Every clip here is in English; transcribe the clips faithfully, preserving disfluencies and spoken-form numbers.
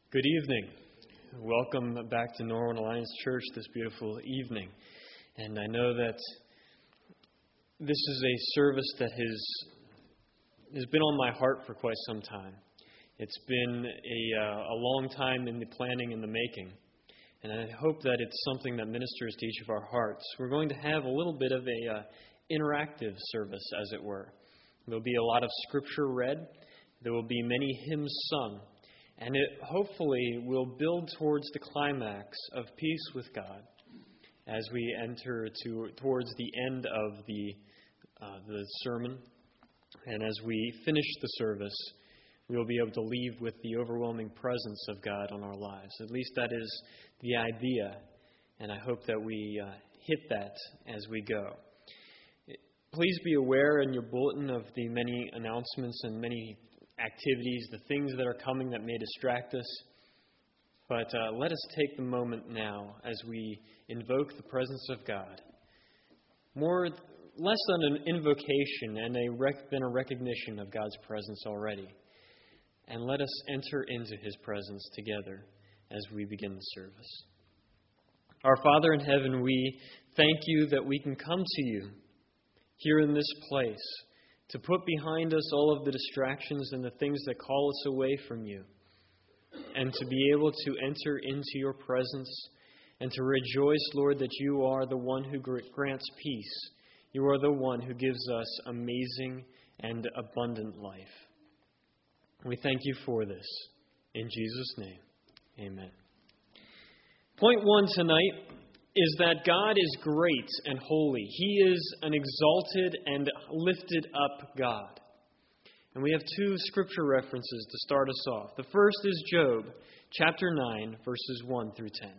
Good evening. Welcome back to Norwood Alliance Church this beautiful evening. And I know that this is a service that has, has been on my heart for quite some time. It's been a, uh, a long time in the planning and the making. And I hope that it's something that ministers to each of our hearts. We're going to have a little bit of a uh, interactive service, as it were. There'll be a lot of scripture read. There will be many hymns sung. And it hopefully will build towards the climax of peace with God as we enter to towards the end of the uh, the sermon. And as we finish the service, we will be able to leave with the overwhelming presence of God on our lives. At least that is the idea, and I hope that we uh, hit that as we go. Please be aware in your bulletin of the many announcements and many activities, the things that are coming that may distract us. But uh, let us take the moment now as we invoke the presence of God. More, less than an invocation and a rec- than a recognition of God's presence already. And let us enter into His presence together as we begin the service. Our Father in heaven, we thank you that we can come to you here in this place, to put behind us all of the distractions and the things that call us away from you, and to be able to enter into your presence and to rejoice, Lord, that you are the one who grants peace. You are the one who gives us amazing and abundant life. We thank you for this. In Jesus' name, amen. Point one tonight is that God is great and holy. He is an exalted and lifted up God. And we have two scripture references to start us off. The first is Job, chapter nine, verses one through ten.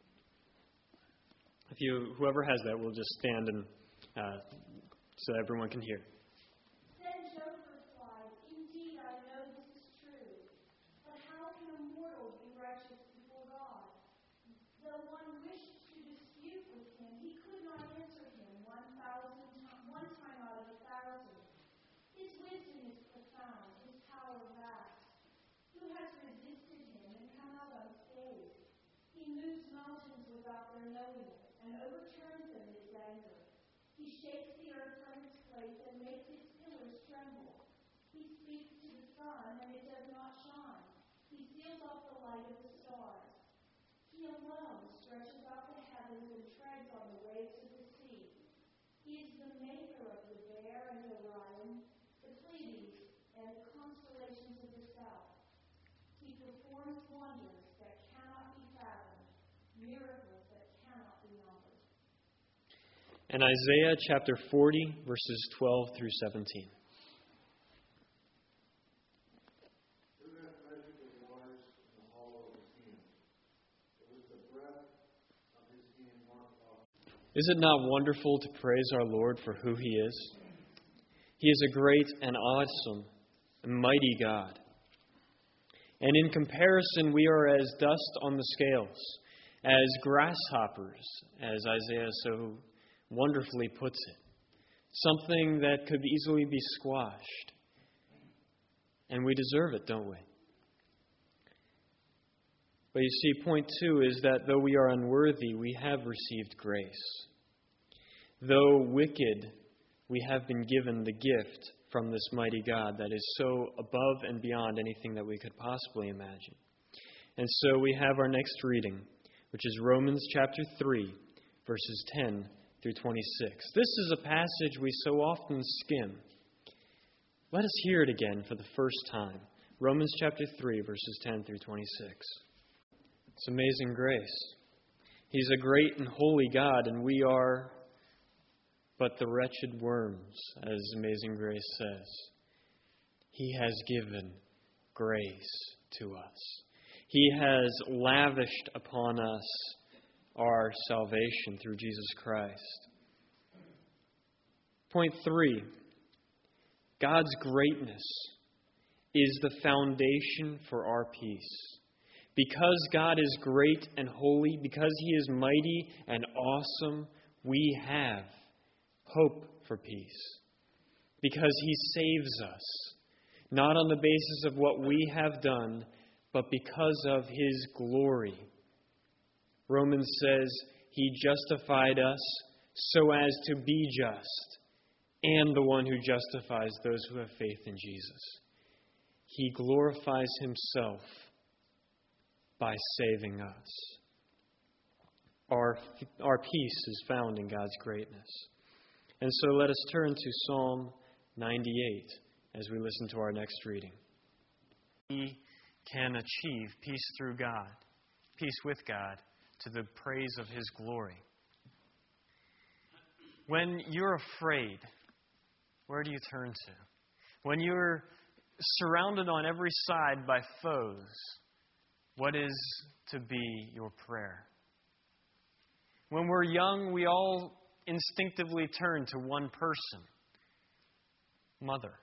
If you, whoever has that, will just stand and uh, so everyone can hear. And Isaiah chapter forty, verses twelve through seventeen. Is it not wonderful to praise our Lord for who He is? He is a great and awesome and mighty God. And in comparison, we are as dust on the scales, as grasshoppers, as Isaiah so wonderfully puts it. Something that could easily be squashed. And we deserve it, don't we? But you see, point two is that though we are unworthy, we have received grace. Though wicked, we have been given the gift from this mighty God that is so above and beyond anything that we could possibly imagine. And so we have our next reading, which is Romans chapter three, verses ten through twenty-six. This is a passage we so often skim. Let us hear it again for the first time. Romans chapter three, verses ten through twenty-six. It's amazing grace. He's a great and holy God, and we are but the wretched worms, as Amazing Grace says. He has given grace to us. He has lavished upon us our salvation through Jesus Christ. Point three, God's greatness is the foundation for our peace. Because God is great and holy, because He is mighty and awesome, we have hope for peace. Because He saves us, not on the basis of what we have done, but because of His glory. Romans says He justified us so as to be just, and the one who justifies those who have faith in Jesus. He glorifies Himself by saving us. Our, our peace is found in God's greatness. And so let us turn to Psalm ninety-eight as we listen to our next reading. We can achieve peace through God, peace with God, to the praise of His glory. When you're afraid, where do you turn to? When you're surrounded on every side by foes, what is to be your prayer? When we're young, we all instinctively turn to one person, mother.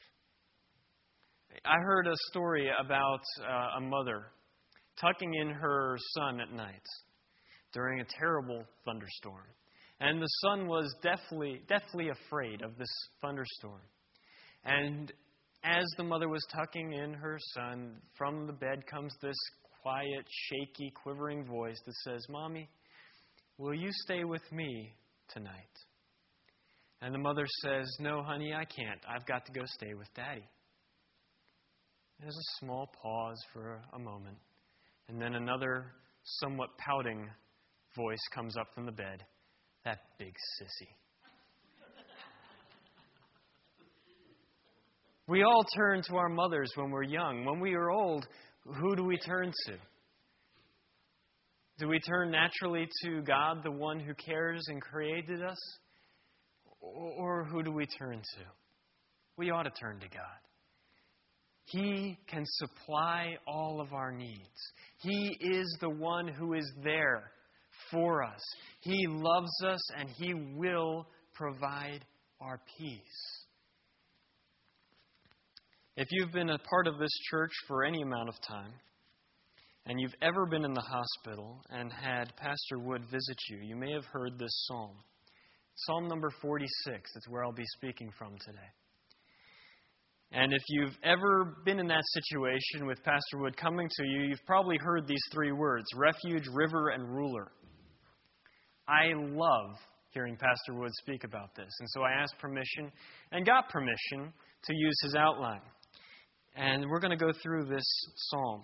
I heard a story about uh, a mother tucking in her son at night during a terrible thunderstorm. And the son was deathly, deathly afraid of this thunderstorm. And as the mother was tucking in her son, from the bed comes this quiet, shaky, quivering voice that says, "Mommy, will you stay with me tonight?" And the mother says, "No, honey, I can't. I've got to go stay with Daddy." There's a small pause for a moment. And then another somewhat pouting voice comes up from the bed. "That big sissy." We all turn to our mothers when we're young. When we are old, who do we turn to? Do we turn naturally to God, the one who cares and created us? Or who do we turn to? We ought to turn to God. He can supply all of our needs. He is the one who is there for us. He loves us and He will provide our peace. If you've been a part of this church for any amount of time, and you've ever been in the hospital and had Pastor Wood visit you, you may have heard this psalm. Psalm number forty-six, that's where I'll be speaking from today. And if you've ever been in that situation with Pastor Wood coming to you, you've probably heard these three words: refuge, river, and ruler. I love hearing Pastor Wood speak about this. And so I asked permission and got permission to use his outline. And we're going to go through this psalm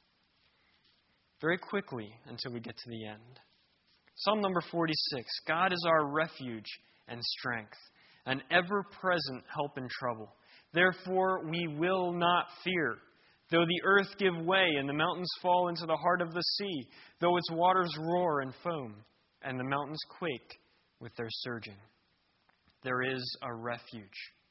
very quickly until we get to the end. Psalm number forty-six. God is our refuge and strength, an ever-present help in trouble. Therefore we will not fear, though the earth give way and the mountains fall into the heart of the sea, though its waters roar and foam, and the mountains quake with their surging. There is a refuge.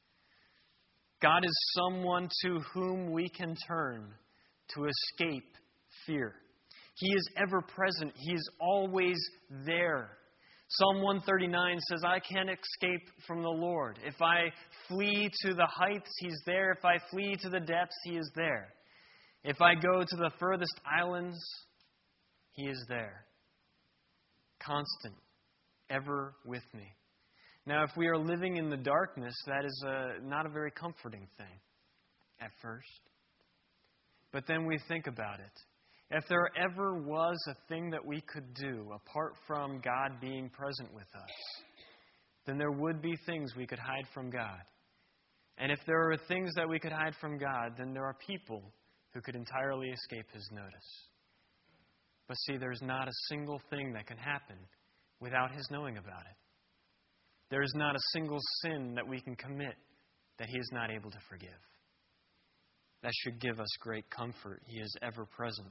God is someone to whom we can turn to escape fear. He is ever present. He is always there. Psalm one thirty-nine says, "I can't escape from the Lord. If I flee to the heights, He's there. If I flee to the depths, He is there. If I go to the furthest islands, He is there. Constant, ever with me." Now, if we are living in the darkness, that is a, not a very comforting thing at first. But then we think about it. If there ever was a thing that we could do apart from God being present with us, then there would be things we could hide from God. And if there are things that we could hide from God, then there are people who could entirely escape His notice. But see, there's not a single thing that can happen without His knowing about it. There is not a single sin that we can commit that He is not able to forgive. That should give us great comfort. He is ever present.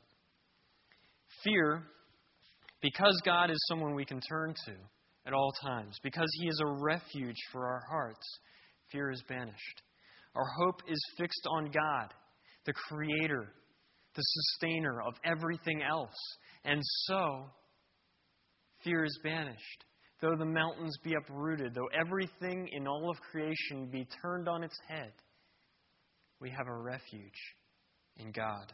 Fear, because God is someone we can turn to at all times, because He is a refuge for our hearts, fear is banished. Our hope is fixed on God, the Creator, the Sustainer of everything else. And so, fear is banished. Though the mountains be uprooted, though everything in all of creation be turned on its head, we have a refuge in God.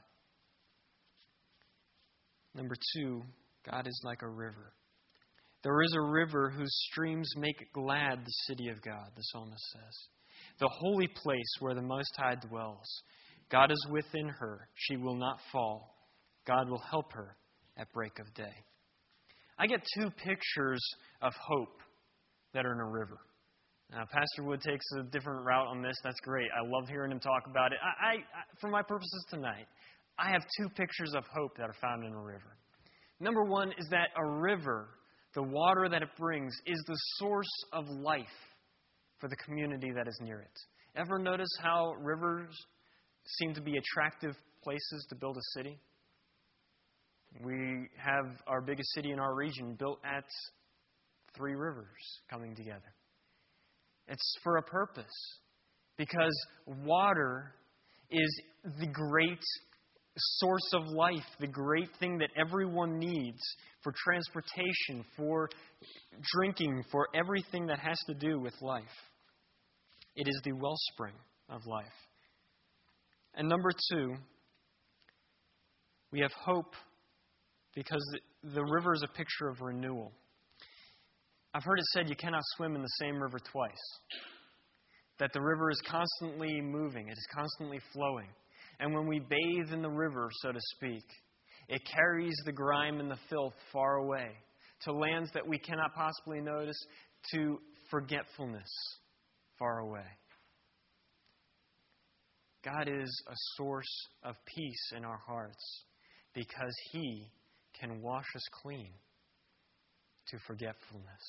Number two, God is like a river. There is a river whose streams make glad the city of God, the psalmist says. The holy place where the Most High dwells. God is within her. She will not fall. God will help her at break of day. I get two pictures of hope that are in a river. Now, Pastor Wood takes a different route on this. That's great. I love hearing him talk about it. I, I, for my purposes tonight, I have two pictures of hope that are found in a river. Number one is that a river, the water that it brings, is the source of life for the community that is near it. Ever notice how rivers seem to be attractive places to build a city? We have our biggest city in our region built at three rivers coming together. It's for a purpose, because water is the great source of life, the great thing that everyone needs for transportation, for drinking, for everything that has to do with life. It is the wellspring of life. And number two, we have hope because the river is a picture of renewal. I've heard it said you cannot swim in the same river twice. That the river is constantly moving. It is constantly flowing. And when we bathe in the river, so to speak, it carries the grime and the filth far away to lands that we cannot possibly notice, to forgetfulness far away. God is a source of peace in our hearts because He can wash us clean to forgetfulness.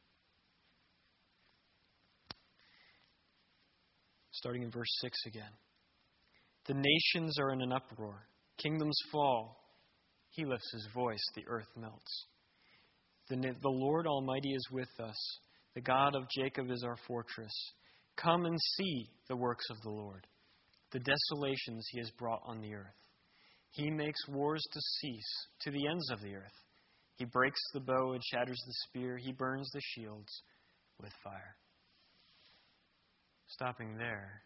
Starting in verse six again. The nations are in an uproar. Kingdoms fall. He lifts His voice. The earth melts. The, the Lord Almighty is with us. The God of Jacob is our fortress. Come and see the works of the Lord, the desolations He has brought on the earth. He makes wars to cease to the ends of the earth. He breaks the bow and shatters the spear. He burns the shields with fire. Stopping there.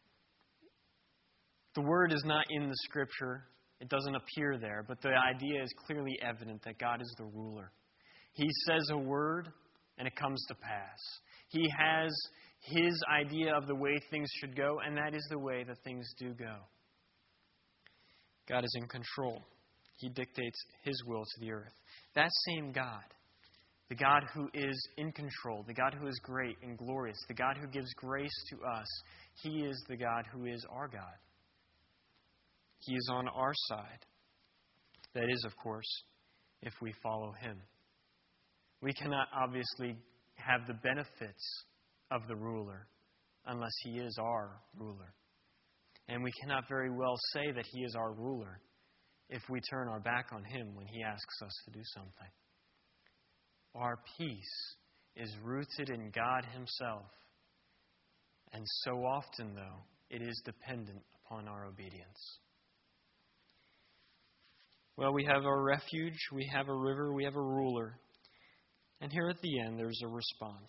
The word is not in the Scripture. It doesn't appear there, but the idea is clearly evident that God is the ruler. He says a word, and it comes to pass. He has His idea of the way things should go, and that is the way that things do go. God is in control. He dictates His will to the earth. That same God, the God who is in control, the God who is great and glorious, the God who gives grace to us, He is the God who is our God. He is on our side. That is, of course, if we follow Him. We cannot obviously have the benefits of the ruler unless He is our ruler. And we cannot very well say that He is our ruler if we turn our back on Him when He asks us to do something. Our peace is rooted in God Himself. And so often, though, it is dependent upon our obedience. Well, we have our refuge, we have a river, we have a ruler. And here at the end, there's a response.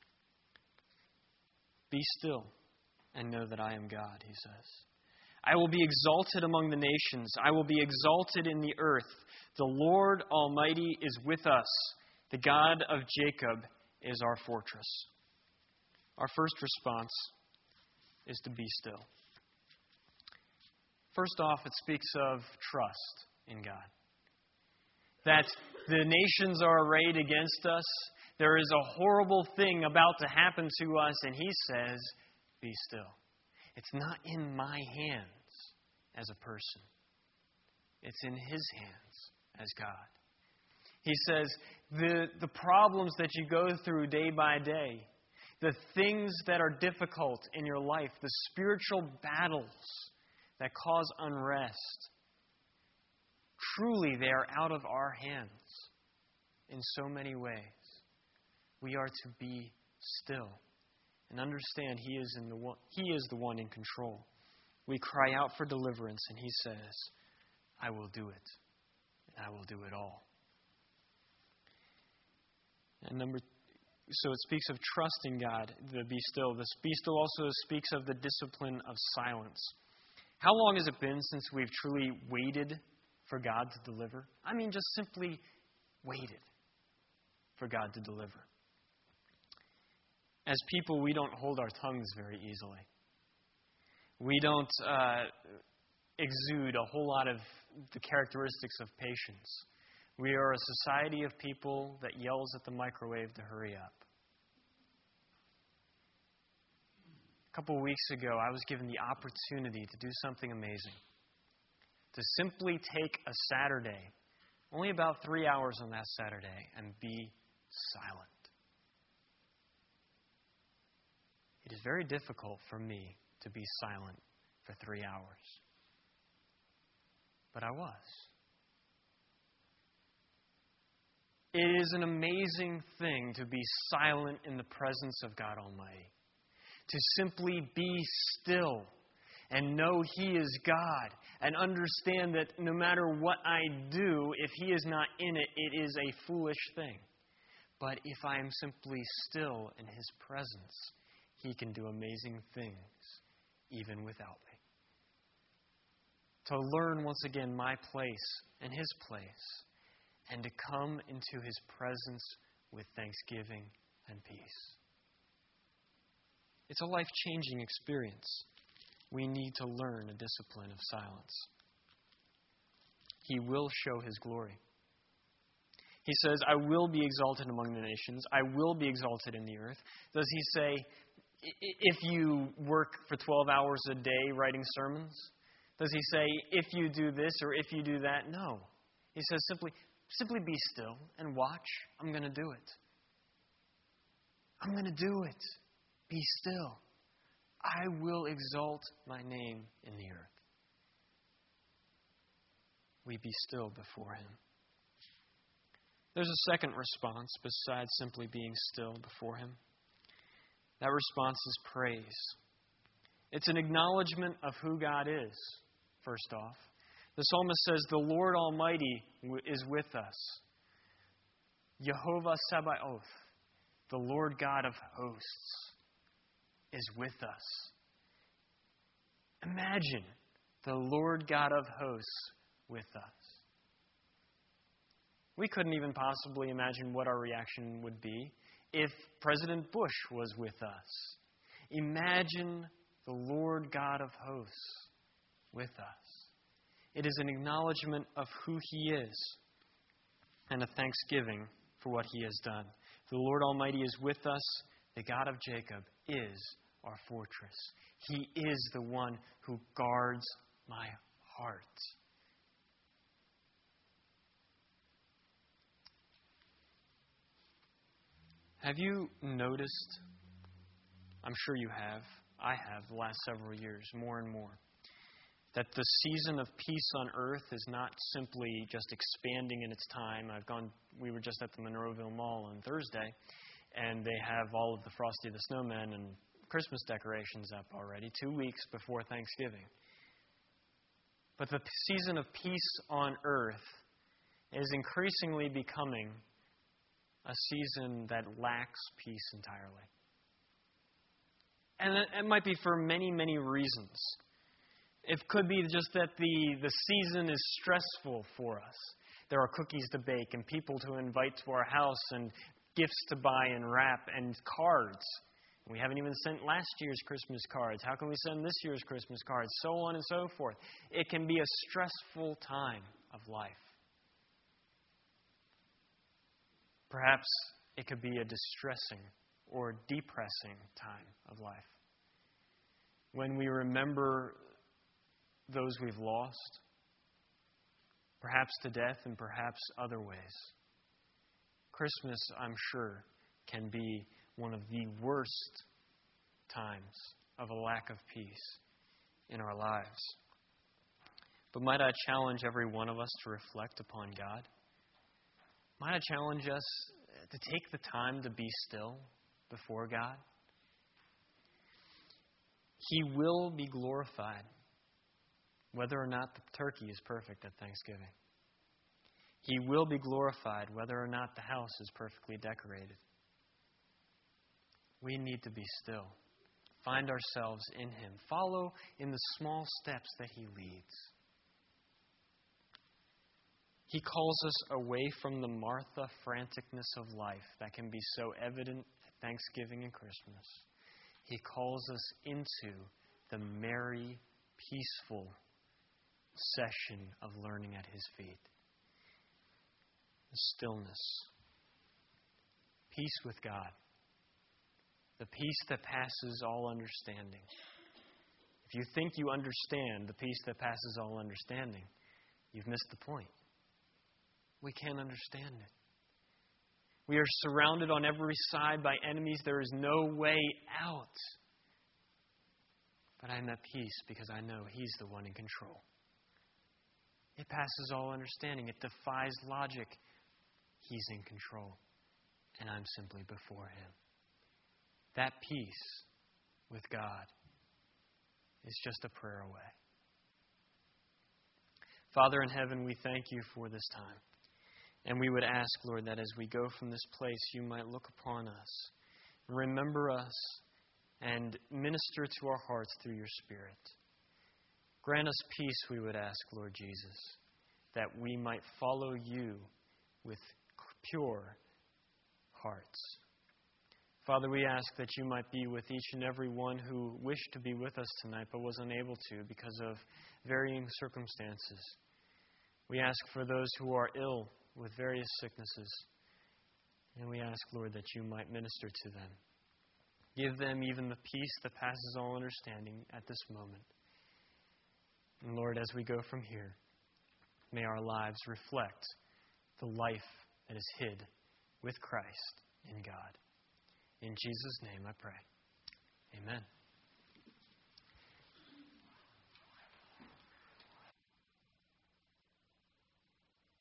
Be still and know that I am God, He says. I will be exalted among the nations. I will be exalted in the earth. The Lord Almighty is with us. The God of Jacob is our fortress. Our first response is to be still. First off, it speaks of trust in God. That the nations are arrayed against us. There is a horrible thing about to happen to us, and He says, be still. It's not in my hands as a person. It's in His hands as God. He says, the, the problems that you go through day by day, the things that are difficult in your life, the spiritual battles that cause unrest, truly they are out of our hands in so many ways. We are to be still and understand He is in the one, He is the one in control. We cry out for deliverance, and He says, I will do it, and I will do it all. And number, so it speaks of trust in God, the be still. This be still also speaks of the discipline of silence. How long has it been since we've truly waited for God to deliver? I mean, just simply waited for God to deliver. As people, we don't hold our tongues very easily. We don't uh, exude a whole lot of the characteristics of patience. We are a society of people that yells at the microwave to hurry up. A couple of weeks ago, I was given the opportunity to do something amazing. To simply take a Saturday, only about three hours on that Saturday, and be silent. It is very difficult for me to be silent for three hours. But I was. It is an amazing thing to be silent in the presence of God Almighty. To simply be still and know He is God. And understand that no matter what I do, if He is not in it, it is a foolish thing. But if I am simply still in His presence, He can do amazing things even without me. To learn once again my place and His place, and to come into His presence with thanksgiving and peace. It's a life-changing experience. We need to learn a discipline of silence. He will show His glory. He says, I will be exalted among the nations. I will be exalted in the earth. Does He say, if you work for twelve hours a day writing sermons? Does He say, if you do this or if you do that? No. He says simply, simply be still and watch. I'm going to do it. I'm going to do it. Be still. I will exalt my name in the earth. We be still before Him. There's a second response besides simply being still before Him. That response is praise. It's an acknowledgement of who God is, first off. The psalmist says, the Lord Almighty is with us. Yehovah Sabaoth, the Lord God of hosts, is with us. Imagine the Lord God of hosts with us. We couldn't even possibly imagine what our reaction would be if President Bush was with us. Imagine the Lord God of hosts with us. It is an acknowledgement of who He is and a thanksgiving for what He has done. The Lord Almighty is with us. The God of Jacob is our fortress. He is the one who guards my heart. Have you noticed, I'm sure you have, I have the last several years, more and more, that the season of peace on earth is not simply just expanding in its time. I've gone, we were just at the Monroeville Mall on Thursday, and they have all of the Frosty the Snowman and Christmas decorations up already, two weeks before Thanksgiving. But the season of peace on earth is increasingly becoming a season that lacks peace entirely. And it might be for many, many reasons. It could be just that the, the season is stressful for us. There are cookies to bake and people to invite to our house and gifts to buy and wrap and cards. We haven't even sent last year's Christmas cards. How can we send this year's Christmas cards? So on and so forth. It can be a stressful time of life. Perhaps it could be a distressing or depressing time of life. When we remember those we've lost, perhaps to death and perhaps other ways. Christmas, I'm sure, can be one of the worst times of a lack of peace in our lives. But might I challenge every one of us to reflect upon God? Might I challenge us to take the time to be still before God? He will be glorified, whether or not the turkey is perfect at Thanksgiving. He will be glorified, whether or not the house is perfectly decorated. We need to be still. Find ourselves in Him. Follow in the small steps that He leads. He calls us away from the Martha franticness of life that can be so evident at Thanksgiving and Christmas. He calls us into the merry, peaceful session of learning at His feet. Stillness. Peace with God. The peace that passes all understanding. If you think you understand the peace that passes all understanding, you've missed the point. We can't understand it. We are surrounded on every side by enemies. There is no way out. But I'm at peace because I know He's the one in control. It passes all understanding. It defies logic. He's in control. And I'm simply before Him. That peace with God is just a prayer away. Father in heaven, we thank You for this time. And we would ask, Lord, that as we go from this place, You might look upon us, remember us, and minister to our hearts through Your Spirit. Grant us peace, we would ask, Lord Jesus, that we might follow You with pure hearts. Father, we ask that You might be with each and every one who wished to be with us tonight but was unable to because of varying circumstances. We ask for those who are ill with various sicknesses. And we ask, Lord, that You might minister to them. Give them even the peace that passes all understanding at this moment. And Lord, as we go from here, may our lives reflect the life that is hid with Christ in God. In Jesus' name I pray. Amen.